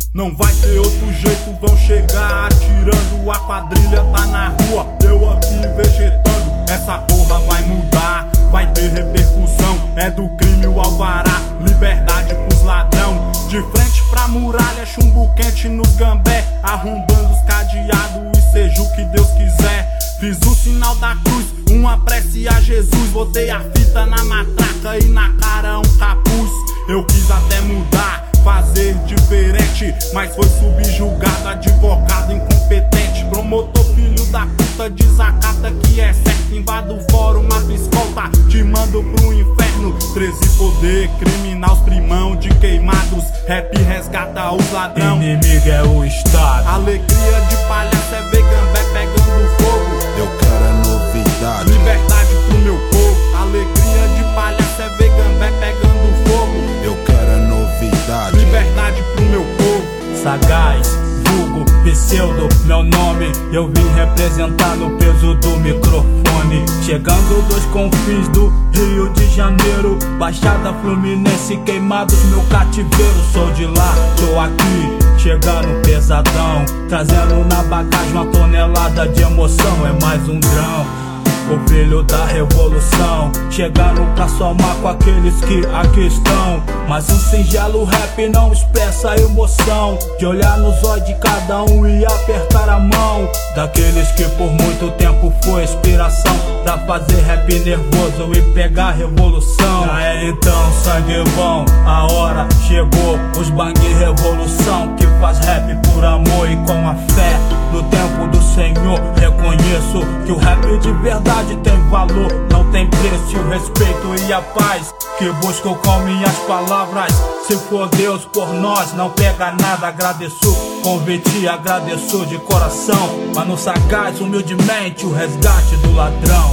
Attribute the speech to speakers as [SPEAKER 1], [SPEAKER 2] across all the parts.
[SPEAKER 1] Não vai ter outro jeito, vão chegar atirando. A quadrilha tá na rua, eu aqui vegetando. Essa porra vai mudar, vai ter repercussão. É do crime o alvará, liberdade pros ladrão. De frente pra muralha, chumbo quente nos gambé, arrombando os cadeados e seja o que Deus quiser. Fiz o sinal da cruz, uma prece a Jesus. Botei a fita na matraca e na cara um capuz. Eu quis até mudar, fazer diferente, mas foi subjugado, advogado incompetente. Promotor filho da puta, desacata que é certo. Invado o fórum, mato escolta, te mando pro inferno. 13 poder, criminal, os primão de queimados. Rap resgata os ladrão,
[SPEAKER 2] inimigo é o Estado.
[SPEAKER 1] Alegria de palhaço é ver gambé pegando fogo.
[SPEAKER 3] Eu quero é novidade,
[SPEAKER 1] liberdade pro meu povo. Alegria de palhaço é ver gambé pegando fogo.
[SPEAKER 3] eu quero é novidade.
[SPEAKER 1] Liberdade pro meu povo.
[SPEAKER 2] Sagaz, vulgo, pseudo, meu nome. Eu vim representar no peso do microfone. Chegando dos confins do Rio de Janeiro, Baixada Fluminense, Queimados, meu cativeiro. Sou de lá, tô aqui, chegando pesadão, trazendo na bagagem uma tonelada de emoção. É mais um drão, o filho da revolução, chegando pra somar com aqueles que aqui estão. Mas um singelo rap não expressa a emoção de olhar nos olhos de cada um e apertar a mão daqueles que por muito tempo foi inspiração pra fazer rap nervoso e pegar a revolução. Já é então sangue bom, a hora chegou. Os bang revolução que faz rap por amor e com a fé no tempo do Senhor. Reconheço que o rap de verdade tem valor, não tem preço. O respeito e a paz que busco com minhas palavras. Se for Deus por nós, não pega nada. Agradeço convite, agradeço de coração. Mano Sagaz, humildemente, o resgate do ladrão.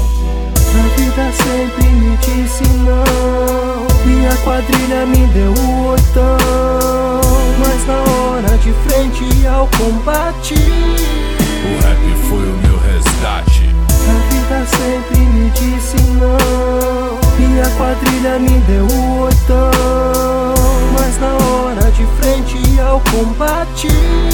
[SPEAKER 4] A vida sempre me disse não, e a quadrilha me deu o oitão. Mas na hora de frente ao combate,
[SPEAKER 3] O rap foi o meu resgate.
[SPEAKER 4] a vida sempre me disse não, e a quadrilha me deu o oitão. Mas na hora de frente ao combate,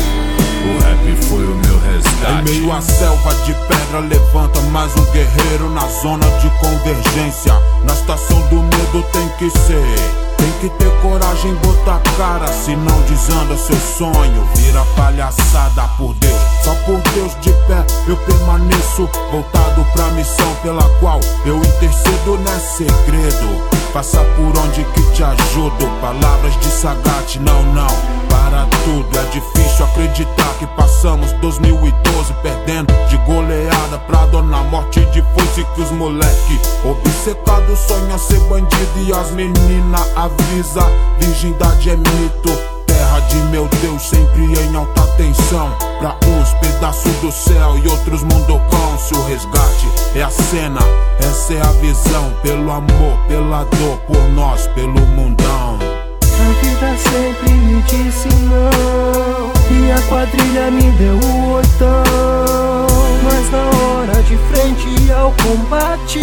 [SPEAKER 3] O rap foi o meu resgate. Em meio à selva de pedra levanta mais um guerreiro na zona de convergência. Na estação do medo tem que ser, tem que ter coragem, botar cara, senão desanda seu sonho. Vira palhaçada por Deus, só por Deus de pé eu permaneço, voltado pra missão pela qual eu intercedo, não é segredo. Passa por onde que te ajudo, palavras de Sagate, não, para tudo. É difícil acreditar que passamos 2012 perdendo de goleada pra Dona Morte de foice. Que os moleque obcecado sonha ser bandido e as menina avisa, virgindade é mito. Terra de meu Deus sempre em alta tensão, pra uns pedaço do céu e outros mundo cão. Se o resgate é a cena, essa é a visão. Pelo amor, pela dor, por nós, pelo mundão.
[SPEAKER 4] a vida sempre me disse não, e a quadrilha me deu o oitão. Mas na hora de frente ao combate,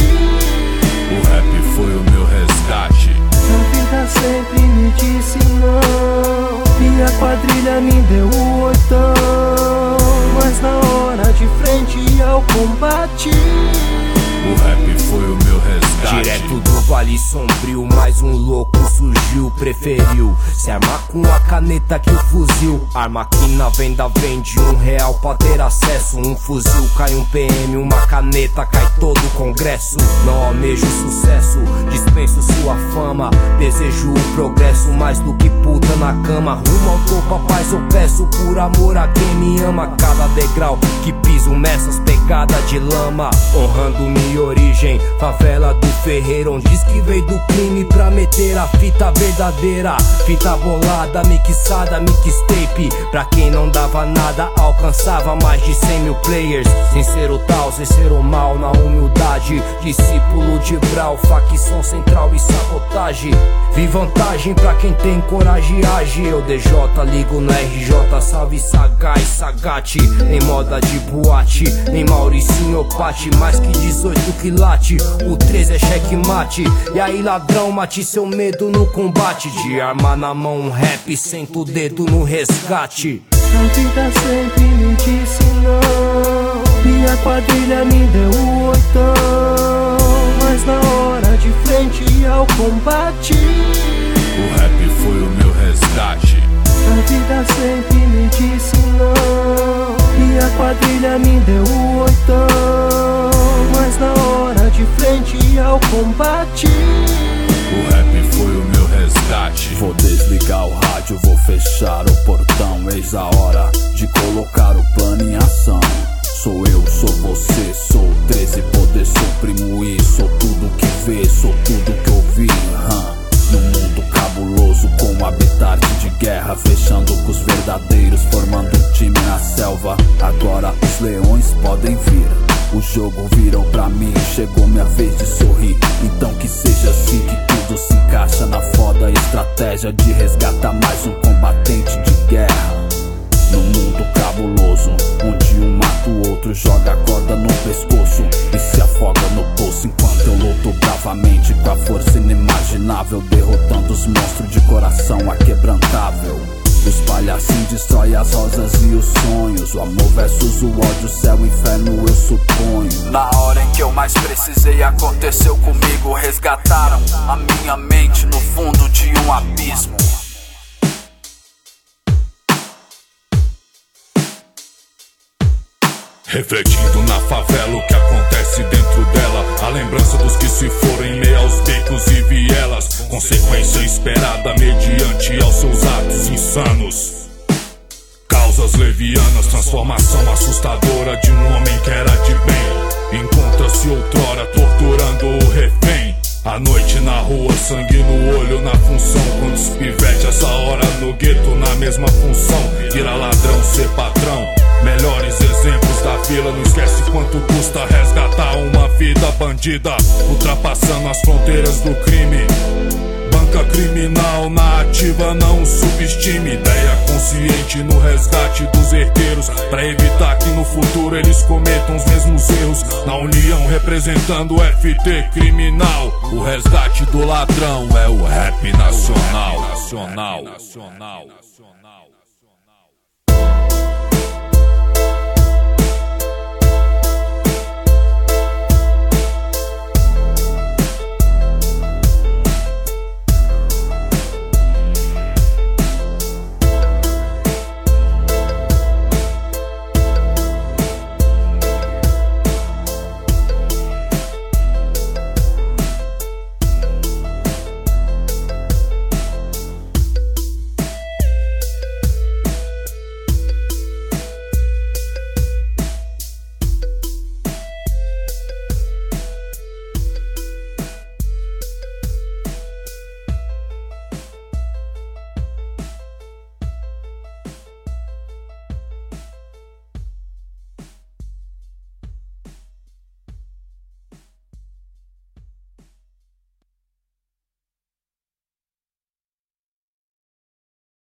[SPEAKER 3] O rap foi o meu resgate.
[SPEAKER 4] a vida sempre me disse não, e a quadrilha me deu o oitão. Mas na hora de frente ao combate,
[SPEAKER 3] O rap foi o meu resgate.
[SPEAKER 5] Direto do Vale Sombrio, mais um louco surgiu. Preferiu se armar com a caneta que o fuzil. Arma que na venda vende R$1 pra ter acesso. Um fuzil cai um PM, uma caneta cai todo o congresso. Não almejo sucesso, dispenso sua fama. Desejo o progresso mais do que puta na cama. Rumo ao topo, a paz eu peço por amor a quem me ama. Cada degrau que piso nessas pegadas de lama, honrando minha origem, favela do Ferreiro, onde diz que veio do crime pra meter a fita verdadeira. Fita bolada, mixada, mixtape. Pra quem não dava nada, alcançava mais de 100 mil players. Sem ser o tal, sem ser o mal, na humildade. Discípulo de Brau, facção central e sabotagem. Vi vantagem pra quem tem coragem e age. Eu DJ, ligo no RJ, salve Sagaz, Sagate. Em moda de boate, em Mauricinho Pati. Mais que 18 quilate, o 13 é checkmate. E aí ladrão, mate seu medo no combate. De arma na mão, um rap, senta o dedo no resgate.
[SPEAKER 4] A vida sempre me disse não, e a quadrilha me deu o oitão. Mas na hora de frente ao combate,
[SPEAKER 3] o rap foi o meu resgate.
[SPEAKER 4] A vida sempre me disse não, e a quadrilha me deu o oitão. Mas na hora de frente ao combate,
[SPEAKER 3] o rap foi o meu resgate.
[SPEAKER 6] Vou desligar o rádio, vou fechar o portão. Eis a hora de colocar o plano em ação. Sou eu, sou você, sou 13 poder, sou primo e sou tudo que vê, sou tudo que ouvi. Num mundo cabuloso com habitat de guerra, fechando com os verdadeiros, formando um time na selva. Agora os leões podem vir, o jogo virou pra mim, chegou minha vez de sorrir. Então que seja assim, que tudo se encaixa na foda estratégia de resgatar mais um combatente de guerra. Num mundo cabuloso, onde um mata o outro, joga a corda no pescoço e se afoga no poço. Enquanto eu luto bravamente com a força inimaginável, derrotando os monstros de coração aquebrantável. Os palhacinhos destrói as rosas e os sonhos, o amor versus o ódio, céu e inferno eu suponho. Na hora em que eu mais precisei aconteceu comigo, resgataram a minha mente no fundo de um abismo.
[SPEAKER 3] Refletindo na favela o que acontece dentro dela, a lembrança dos que se foram em meio aos becos e vielas, consequência esperada mediante aos seus atos insanos. Causas levianas, transformação assustadora de um homem que era de bem. Encontra-se outrora torturando o refém. À noite na rua, sangue no olho na função. Quando se pivete essa hora no gueto na mesma função, vira ladrão, ser patrão. Melhores exemplos da vila, não esquece quanto custa resgatar uma vida bandida, ultrapassando as fronteiras do crime. Banca criminal na ativa, não subestime. Ideia consciente no resgate dos herdeiros, pra evitar que no futuro eles cometam os mesmos erros. Na união representando o FT criminal, o resgate do ladrão é o rap nacional.